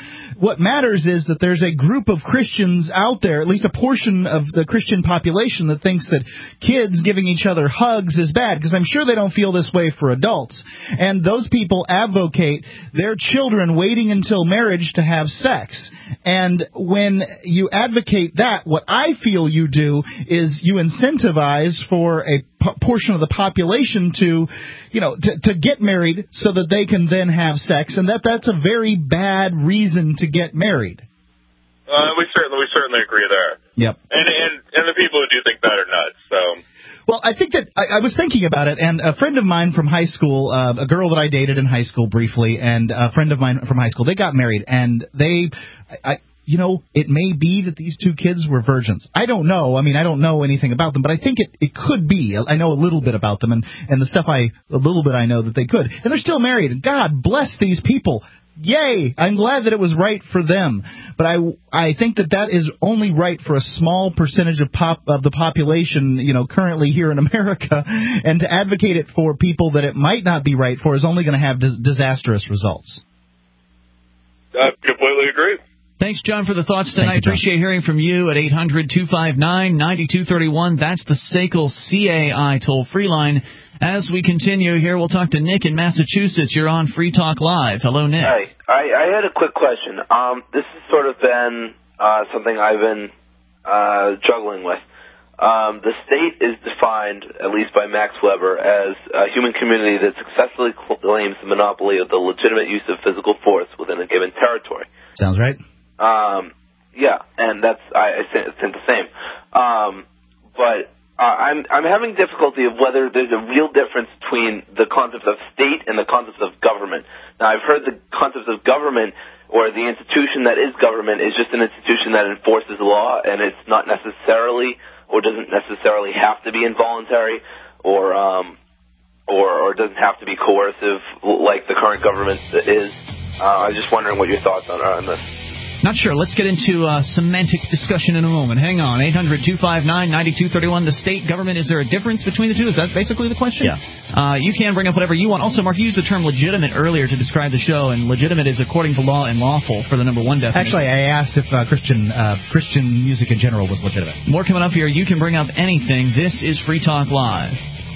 What matters is that there's a group of Christians out there, at least a portion of the Christian population, that thinks that kids giving each other hugs is bad, because I'm sure they don't feel this way for adults. And those people advocate their children waiting until marriage to have sex. And when you advocate that, what I feel you do is you incentivize for a portion of the population to get married so that they can then have sex, and that's a very bad reason to get married. We certainly agree there. Yep. And the people who do think that are nuts. So. Well, I think that I was thinking about it, and a friend of mine from high school, a girl that I dated in high school briefly, and a friend of mine from high school, they got married, and it may be that these two kids were virgins. I don't know. I mean, I don't know anything about them, but I think it could be. I know a little bit about them, and the stuff I know that they could. And they're still married. God bless these people. Yay! I'm glad that it was right for them. But I think that is only right for a small percentage of the population, currently here in America. And to advocate it for people that it might not be right for is only going to have disastrous results. I completely agree. Thanks, John, for the thoughts tonight. Appreciate hearing from you at 800-259-9231. That's the SACL CAI toll-free line. As we continue here, we'll talk to Nick in Massachusetts. You're on Free Talk Live. Hello, Nick. Hi. I had a quick question. This has sort of been something I've been juggling with. The state is defined, at least by Max Weber, as a human community that successfully claims the monopoly of the legitimate use of physical force within a given territory. Sounds right. Yeah, and I think the same. But I'm having difficulty of whether there's a real difference between the concept of state and the concept of government. Now, I've heard the concept of government, or the institution that is government, is just an institution that enforces law, and it's not necessarily, or doesn't necessarily have to be involuntary, or doesn't have to be coercive like the current government is. I was just wondering what your thoughts are on this. Not sure. Let's get into semantic discussion in a moment. Hang on. 800-259-9231. The state government, is there a difference between the two? Is that basically the question? Yeah. You can bring up whatever you want. Also, Mark, you used the term legitimate earlier to describe the show, and legitimate is according to law and lawful for the number one definition. Actually, I asked if Christian music in general was legitimate. More coming up here. You can bring up anything. This is Free Talk Live.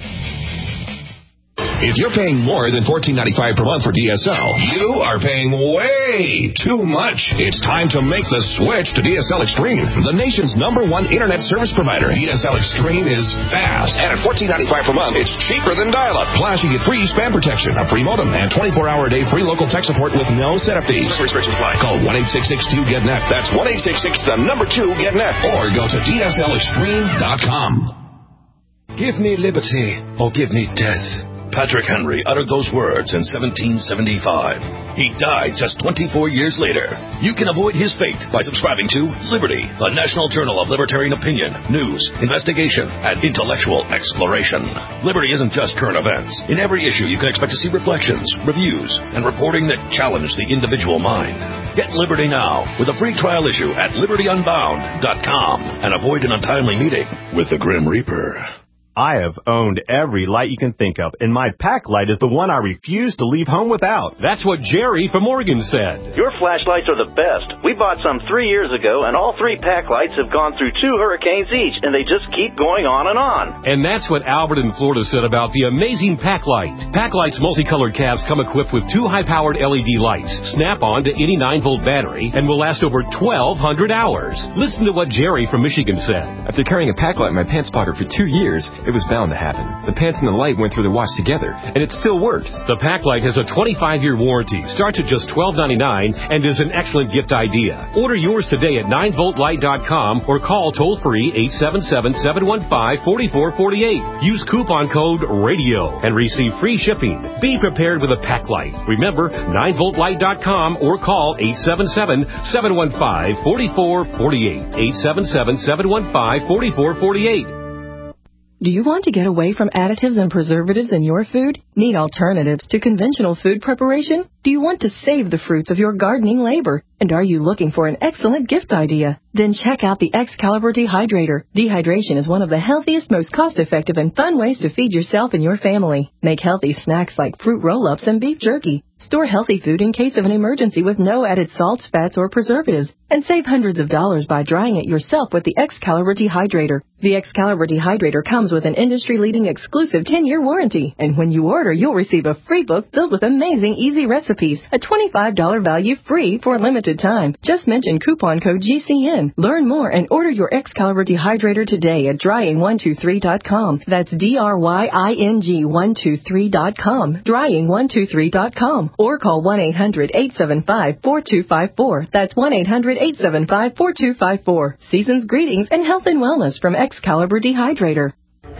If you're paying more than $14.95 per month for DSL, you are paying way too much. It's time to make the switch to DSL Extreme, the nation's #1 internet service provider. DSL Extreme is fast, and at $14.95 per month, it's cheaper than dial-up. Plus, you get free spam protection, a free modem, and 24-hour-a-day free local tech support with no setup fees. Restrictions apply. Call 1-866-2-GET-NET. That's 1-866-2-GET-NET. Or go to DSLExtreme.com. Give me liberty, or give me death. Patrick Henry uttered those words in 1775. He died just 24 years later. You can avoid his fate by subscribing to Liberty, the national journal of libertarian opinion, news, investigation, and intellectual exploration. Liberty isn't just current events. In every issue, you can expect to see reflections, reviews, and reporting that challenge the individual mind. Get Liberty now with a free trial issue at libertyunbound.com and avoid an untimely meeting with the Grim Reaper. I have owned every light you can think of, and my pack light is the one I refuse to leave home without. That's what Jerry from Oregon said. Your flashlights are the best. We bought some 3 years ago, and all 3 pack lights have gone through 2 hurricanes each, and they just keep going on and on. And that's what Albert in Florida said about the amazing pack light. Pack light's multicolored cabs come equipped with 2 high-powered LED lights, snap on to any 9-volt battery, and will last over 1,200 hours. Listen to what Jerry from Michigan said. After carrying a pack light in my pants pocket for 2 years, it was bound to happen. The pants and the light went through the wash together, and it still works. The pack light has a 25-year warranty, starts at just $12.99, and is an excellent gift idea. Order yours today at 9voltlight.com or call toll-free 877-715-4448. Use coupon code RADIO and receive free shipping. Be prepared with a pack light. Remember, 9voltlight.com or call 877-715-4448. 877-715-4448. Do you want to get away from additives and preservatives in your food? Need alternatives to conventional food preparation? Do you want to save the fruits of your gardening labor? And are you looking for an excellent gift idea? Then check out the Excalibur Dehydrator. Dehydration is one of the healthiest, most cost-effective, and fun ways to feed yourself and your family. Make healthy snacks like fruit roll-ups and beef jerky. Store healthy food in case of an emergency with no added salts, fats, or preservatives. And save hundreds of dollars by drying it yourself with the Excalibur Dehydrator. The Excalibur Dehydrator comes with an industry-leading exclusive 10-year warranty. And when you order, you'll receive a free book filled with amazing easy recipes. A $25 value free for a limited time. Just mention coupon code GCN. Learn more and order your Excalibur Dehydrator today at drying123.com. That's DRYING123.com. Drying123.com. Or call 1-800-875-4254. That's 1-800-875-4254. Season's greetings and health and wellness from Excalibur Dehydrator.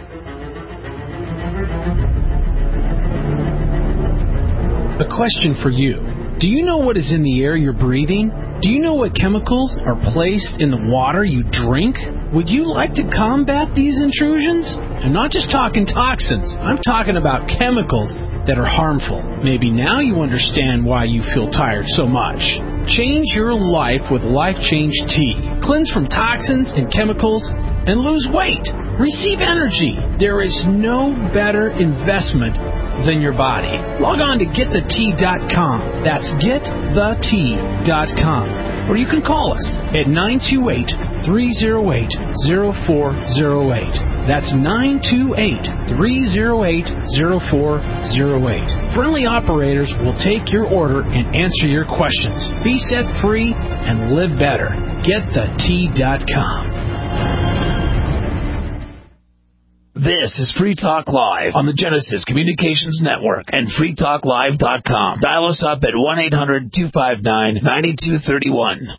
A question for you. Do you know what is in the air you're breathing? Do you know what chemicals are placed in the water you drink? Would you like to combat these intrusions? I'm not just talking toxins. I'm talking about chemicals that are harmful. Maybe now you understand why you feel tired so much. Change your life with Life Change Tea. Cleanse from toxins and chemicals and lose weight. Receive energy. There is no better investment than your body. Log on to getthetea.com. That's getthetea.com. Or you can call us at 928-308-0408. That's 928-308-0408. Friendly operators will take your order and answer your questions. Be set free and live better. Getthetea.com. This is Free Talk Live on the Genesis Communications Network and freetalklive.com. Dial us up at 1-800-259-9231.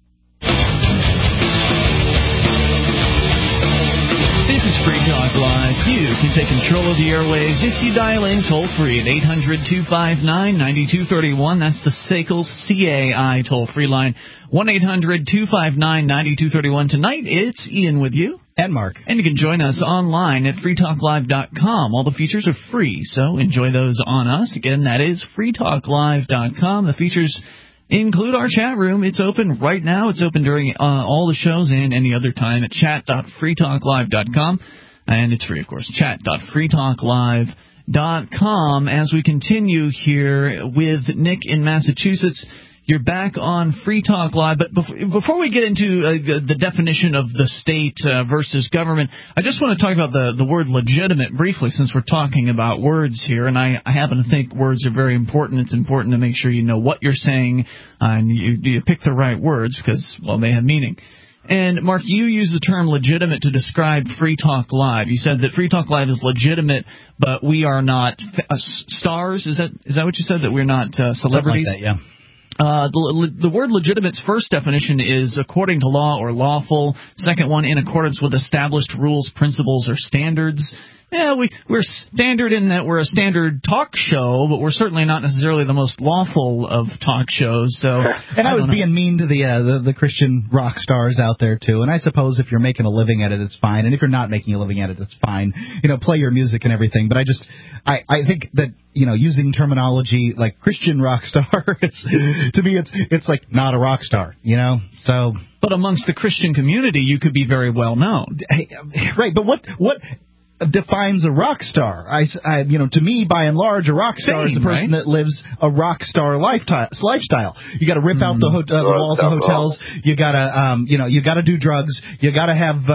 This is Free Talk Live. You can take control of the airwaves if you dial in toll-free at 800-259-9231. That's the SACL CAI toll-free line, 1-800-259-9231. Tonight, it's Ian with you. And Mark. And you can join us online at freetalklive.com. All the features are free, so enjoy those on us. Again, that is freetalklive.com. The features include our chat room. It's open right now. It's open during all the shows and any other time at chat.freetalklive.com. And it's free, of course, chat.freetalklive.com. As we continue here with Nick in Massachusetts, you're back on Free Talk Live, but before we get into the definition of the state versus government, I just want to talk about the word legitimate briefly, since we're talking about words here, and I happen to think words are very important. It's important to make sure you know what you're saying and you pick the right words because, well, they have meaning. And, Mark, you use the term legitimate to describe Free Talk Live. You said that Free Talk Live is legitimate, but we are not stars. Is that what you said, that we're not celebrities? Something like that, yeah. The word legitimate's first definition is according to law or lawful. Second one, in accordance with established rules, principles, or standards. Yeah, we're standard in that we're a standard talk show, but we're certainly not necessarily the most lawful of talk shows. So, and I was being mean to the Christian rock stars out there too. And I suppose if you're making a living at it, it's fine. And if you're not making a living at it, it's fine. You know, play your music and everything. But I think that, you know, using terminology like Christian rock star, to me, it's like not a rock star. You know, so. But amongst the Christian community, you could be very well known. Right, but what defines a rock star? To me, by and large, a rock star is a person that lives a rock star lifestyle. You got to rip out the walls of hotels. You got to, you got to do drugs. You got to have,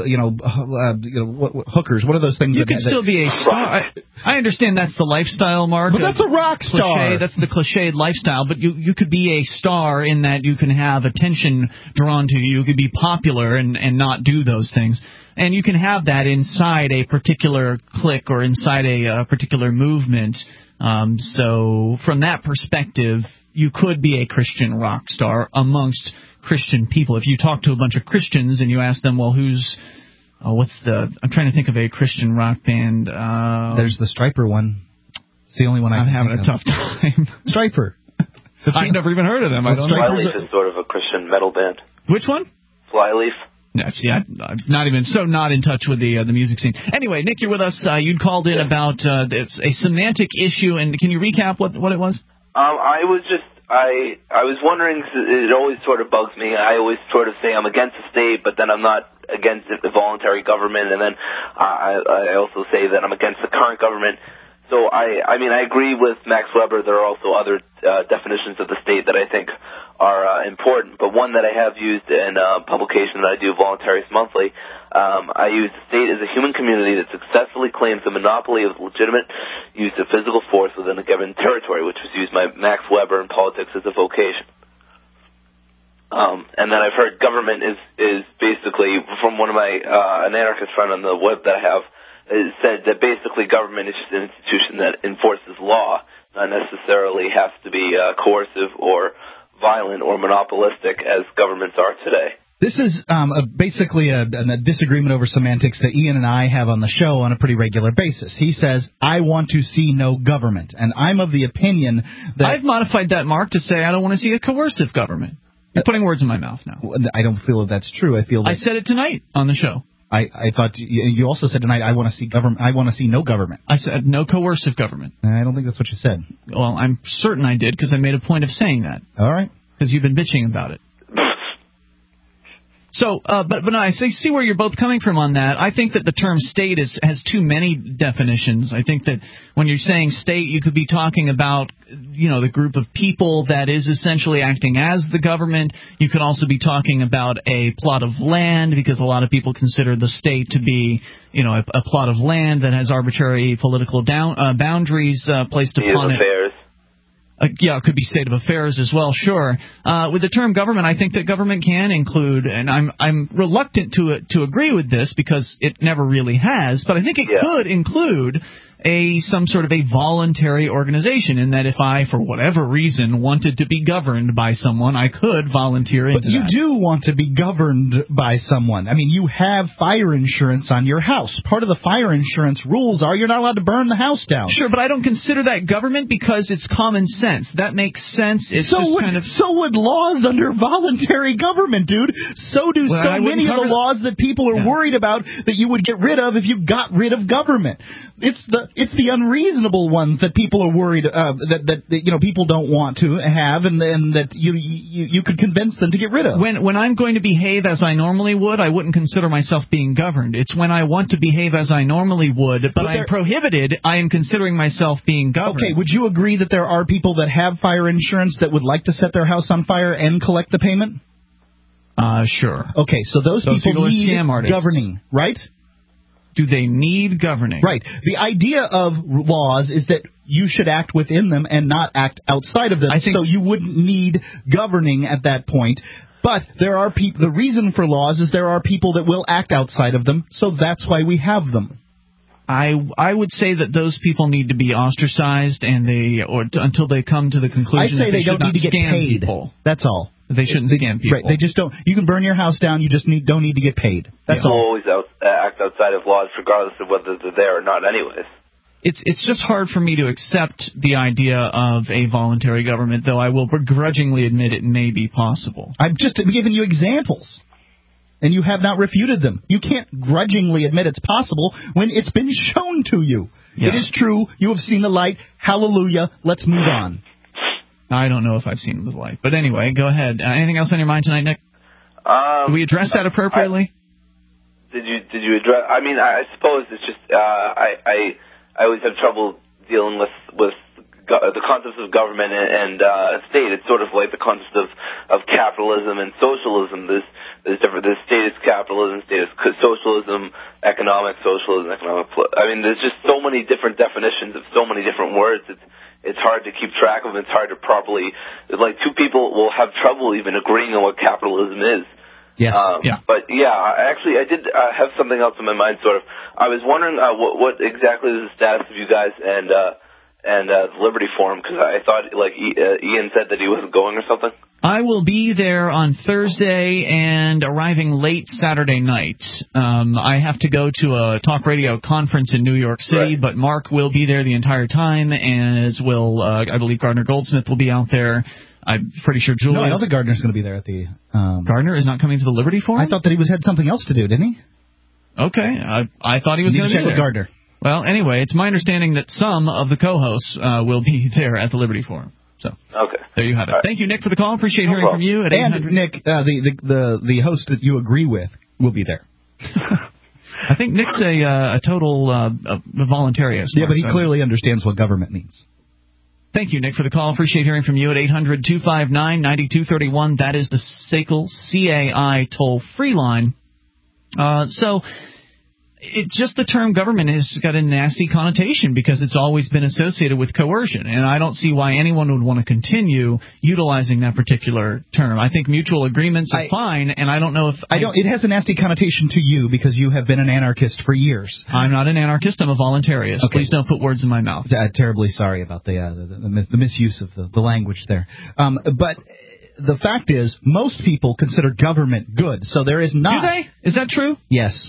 hookers. What are those things? You can still be a star. I understand that's the lifestyle, Mark. But that's a rock star. That's the cliched lifestyle. But you could be a star in that you can have attention drawn to you. You could be popular and not do those things. And you can have that inside a particular clique or inside a particular movement. So from that perspective, you could be a Christian rock star amongst Christian people. If you talk to a bunch of Christians and you ask them, well, I'm trying to think of a Christian rock band. There's the Stryper one. It's the only one I'm having a tough time. Stryper. I've never even heard of them. I don't know. Flyleaf is sort of a Christian metal band. Which one? Flyleaf. Yeah, see, I'm not in touch with the music scene. Anyway, Nick, you're with us. You'd called in about a semantic issue, and can you recap what it was? I was wondering. It always sort of bugs me. I always sort of say I'm against the state, but then I'm not against the voluntary government, and then I also say that I'm against the current government. So I mean, I agree with Max Weber. There are also other definitions of the state that I think are important, but one that I have used in a publication that I do, Voluntaries Monthly, I use the state as a human community that successfully claims the monopoly of legitimate use of physical force within a given territory, which was used by Max Weber in Politics as a Vocation. And then I've heard government is basically, from one of my an anarchist friend on the web that I have, said that basically government is just an institution that enforces law, not necessarily has to be coercive or violent or monopolistic as governments are today. This is basically a disagreement over semantics that Ian and I have on the show on a pretty regular basis. He says, I want to see no government. And I'm of the opinion that... I've modified that, Mark, to say I don't want to see a coercive government. You're putting words in my mouth now. I don't feel that that's true. I feel that... I said it tonight on the show. I thought you also said tonight, I want to see government. I want to see no government. I said no coercive government. I don't think that's what you said. Well, I'm certain I did because I made a point of saying that. All right. Because you've been bitching about it. So, but no, I see where you're both coming from on that. I think that the term state has too many definitions. I think that when you're saying state, you could be talking about, the group of people that is essentially acting as the government. You could also be talking about a plot of land, because a lot of people consider the state to be, a plot of land that has arbitrary political boundaries placed upon it. Yeah, it could be state of affairs as well, sure. With the term government, I think that government can include, and I'm reluctant to agree with this because it never really has, but I think it could include some sort of a voluntary organization, in that if I, for whatever reason, wanted to be governed by someone, I could volunteer into that. But you do want to be governed by someone. I mean, you have fire insurance on your house. Part of the fire insurance rules are you're not allowed to burn the house down. Sure, but I don't consider that government because it's common sense. That makes sense. So would laws under voluntary government, dude. So do so many of the laws that people are worried about that you would get rid of if you got rid of government. It's the unreasonable ones that people are worried that people don't want to have, and that you could convince them to get rid of. When I'm going to behave as I normally would, I wouldn't consider myself being governed. It's when I want to behave as I normally would, but I'm prohibited, I am considering myself being governed. Okay, would you agree that there are people that have fire insurance that would like to set their house on fire and collect the payment? Sure. Okay, so those people need governing, right? Do they need governing? Right. The idea of laws is that you should act within them and not act outside of them, so you wouldn't need governing at that point. But there are people. The reason for laws is there are people that will act outside of them, so that's why we have them. I would say that those people need to be ostracized, until they come to the conclusion that they don't need to get paid. People. That's all. They shouldn't scam people. Right. They just don't. You can burn your house down. You just don't need to get paid. That's all. Always act outside of laws, regardless of whether they're there or not. Anyways. It's just hard for me to accept the idea of a voluntary government, though I will begrudgingly admit it may be possible. I've just given you examples, and you have not refuted them. You can't grudgingly admit it's possible when it's been shown to you. Yeah. It is true. You have seen the light. Hallelujah. Let's move on. I don't know if I've seen the light. But anyway, go ahead. Anything else on your mind tonight, Nick? Did we address that appropriately? Did you address... I mean, I suppose it's just... I always have trouble dealing with the concepts of government and state. It's sort of like the concept of capitalism and socialism. There's different... There's statist capitalism, statist socialism, economic socialism, I mean, there's just so many different definitions of so many different words. It's hard to keep track of. It's hard to properly... Like, two people will have trouble even agreeing on what capitalism is. Yes. But, I did have something else in my mind, sort of. I was wondering what exactly is the status of you guys and the Liberty Forum, because I thought, Ian said that he wasn't going or something. I will be there on Thursday and arriving late Saturday night. I have to go to a talk radio conference in New York City, but Mark will be there the entire time, as will, I believe, Gardner Goldsmith will be out there. I'm pretty sure Julius... No, I know that Gardner's going to be there at the... Gardner is not coming to the Liberty Forum? I thought that he had something else to do, didn't he? Okay, I thought he was going to be check with Gardner. Well, anyway, it's my understanding that some of the co-hosts will be there at the Liberty Forum. So, there you have it. Right. Thank you, Nick, for the call. Appreciate hearing from you. And Nick, the host that you agree with will be there. I think Nick's a total voluntarist. Yeah, but he clearly understands what government means. Thank you, Nick, for the call. Appreciate hearing from you at 800-259-9231. That is the SACL, C-A-I, toll-free line. So it's just the term government has got a nasty connotation because it's always been associated with coercion, and I don't see why anyone would want to continue utilizing that particular term. I think mutual agreements are fine, and I don't know if it has a nasty connotation to you because you have been an anarchist for years. I'm not an anarchist. I'm a voluntarist. Okay. Please don't put words in my mouth. Terribly sorry about the misuse of the language there. But the fact is, most people consider government good, so there is not. Do they? Is that true? Yes.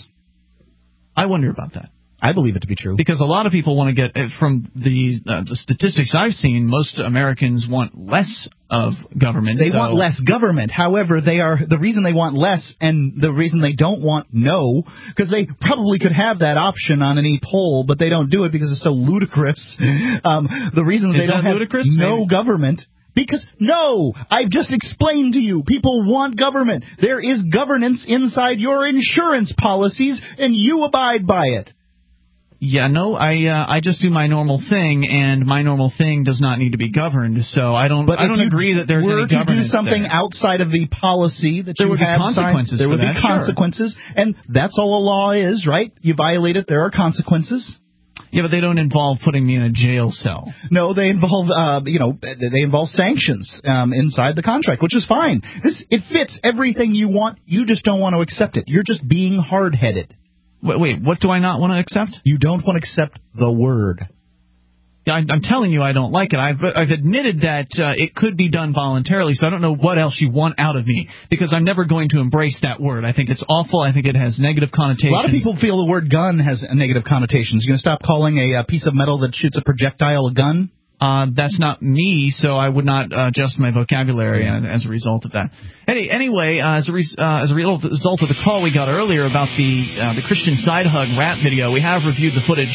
I wonder about that. I believe it to be true. Because a lot of people want to get, from the statistics I've seen, most Americans want less of government. They want less government. However, the reason they want less and the reason they don't want no, because they probably could have that option on any poll, but they don't do it because it's so ludicrous. The reason they don't have no government. Because, no, I've just explained to you, people want government. There is governance inside your insurance policies, and you abide by it. Yeah, no, I just do my normal thing, and my normal thing does not need to be governed, so I don't agree that there's any governance. To do something outside of the policy that you have signed, there would be consequences, and that's all a law is, right? You violate it, there are consequences. Yeah, but they don't involve putting me in a jail cell. No, they involve, they involve sanctions inside the contract, which is fine. It fits everything you want. You just don't want to accept it. You're just being hard-headed. Wait, what do I not want to accept? You don't want to accept the word. Yeah, I'm telling you I don't like it. I've admitted that it could be done voluntarily, so I don't know what else you want out of me, because I'm never going to embrace that word. I think it's awful. I think it has negative connotations. A lot of people feel the word gun has negative connotations. You going to stop calling a piece of metal that shoots a projectile a gun? That's not me, so I would not adjust my vocabulary as a result of that. Anyway, as a result of the call we got earlier about the Christian side hug rap video, we have reviewed the footage.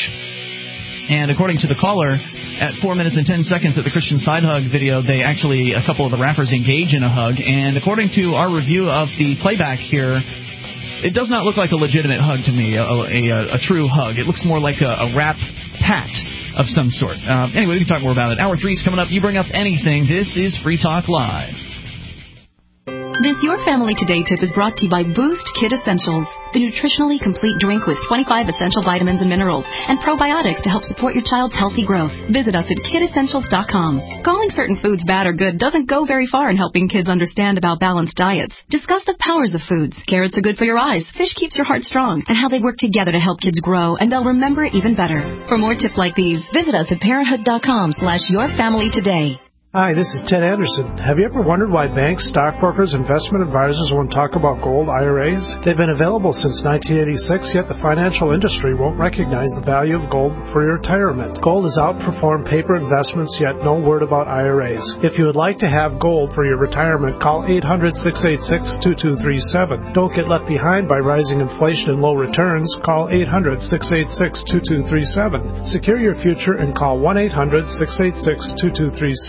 And according to the caller, at 4 minutes and 10 seconds of the Christian side hug video, a couple of the rappers engage in a hug. And according to our review of the playback here, it does not look like a legitimate hug to me, a true hug. It looks more like a rap pat of some sort. Anyway, we can talk more about it. Hour 3 is coming up. You bring up anything. This is Free Talk Live. This Your Family Today tip is brought to you by Boost Kid Essentials, the nutritionally complete drink with 25 essential vitamins and minerals and probiotics to help support your child's healthy growth. Visit us at kidessentials.com. Calling certain foods bad or good doesn't go very far in helping kids understand about balanced diets. Discuss the powers of foods. Carrots are good for your eyes, fish keeps your heart strong, and how they work together to help kids grow, and they'll remember it even better. For more tips like these, visit us at parenthood.com/yourfamilytoday. Hi, this is Ted Anderson. Have you ever wondered why banks, stockbrokers, investment advisors won't talk about gold IRAs? They've been available since 1986, yet the financial industry won't recognize the value of gold for your retirement. Gold has outperformed paper investments, yet no word about IRAs. If you would like to have gold for your retirement, call 800-686-2237. Don't get left behind by rising inflation and low returns. Call 800-686-2237. Secure your future and call 1-800-686-2237.